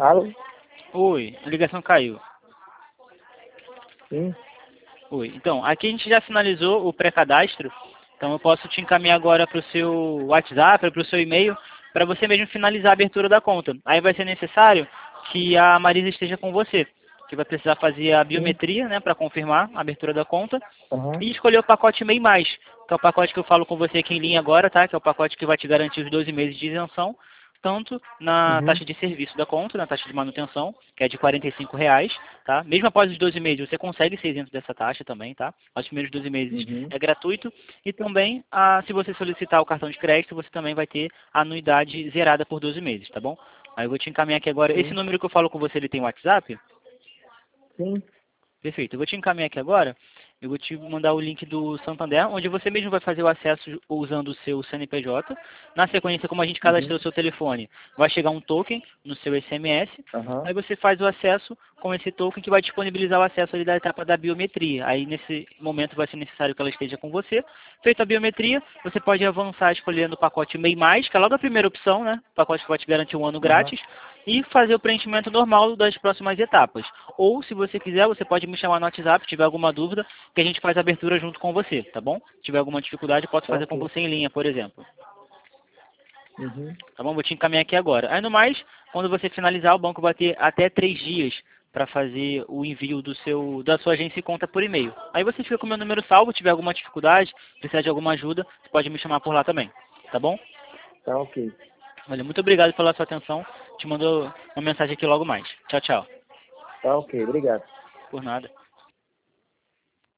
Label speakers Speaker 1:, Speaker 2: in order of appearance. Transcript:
Speaker 1: Alô?
Speaker 2: Oi, a ligação caiu.
Speaker 1: Sim.
Speaker 2: Oi, então, aqui a gente já finalizou o pré-cadastro, então eu posso te encaminhar agora para o seu WhatsApp, para o seu e-mail, para você mesmo finalizar a abertura da conta. Aí vai ser necessário que a Marisa esteja com você, que vai precisar fazer a
Speaker 1: Sim.
Speaker 2: biometria, né, para confirmar a abertura da conta,
Speaker 1: Aham.
Speaker 2: e escolher o pacote MEI+, que é o pacote que eu falo com você aqui em linha agora, tá? Que é o pacote que vai te garantir os 12 meses de isenção, tanto na
Speaker 1: Uhum.
Speaker 2: taxa de serviço da conta, na taxa de manutenção, que é de R$ 45, tá? Mesmo após os 12 meses, você consegue ser isento dessa taxa também, tá? Os primeiros 12 meses
Speaker 1: Uhum.
Speaker 2: é gratuito. E também, se você solicitar o cartão de crédito, você também vai ter a anuidade zerada por 12 meses, tá bom? Aí eu vou te encaminhar aqui agora. Esse
Speaker 1: Sim.
Speaker 2: número que eu falo com você, ele tem WhatsApp?
Speaker 1: Sim.
Speaker 2: Perfeito. Eu vou te encaminhar aqui agora. Eu vou te mandar o link do Santander, onde você mesmo vai fazer o acesso usando o seu CNPJ. Na sequência, como a gente
Speaker 1: Uhum.
Speaker 2: cadastrou o seu telefone, vai chegar um token no seu SMS.
Speaker 1: Aham.
Speaker 2: Aí você faz o acesso com esse token que vai disponibilizar o acesso ali da etapa da biometria. Aí nesse momento vai ser necessário que ela esteja com você. Feita a biometria, você pode avançar escolhendo o pacote MEI+, que é logo a primeira opção, né? O pacote que vai te garantir um ano
Speaker 1: Aham.
Speaker 2: grátis. E fazer o preenchimento normal das próximas etapas. Ou, se você quiser, você pode me chamar no WhatsApp, se tiver alguma dúvida, que a gente faz a abertura junto com você, tá bom? Se tiver alguma dificuldade, eu posso
Speaker 1: Tá
Speaker 2: fazer com
Speaker 1: ok.
Speaker 2: você em linha, por exemplo.
Speaker 1: Uhum.
Speaker 2: Tá bom? Vou te encaminhar aqui agora. Aí no mais, quando você finalizar, o banco vai ter até 3 dias para fazer o envio da sua agência e conta por e-mail. Aí você fica com o meu número salvo, tiver alguma dificuldade, precisar de alguma ajuda, você pode me chamar por lá também. Tá bom?
Speaker 1: Tá ok.
Speaker 2: Olha, muito obrigado pela sua atenção. Te mando uma mensagem aqui logo mais. Tchau, tchau.
Speaker 1: Tá ok. Obrigado.
Speaker 2: Por nada.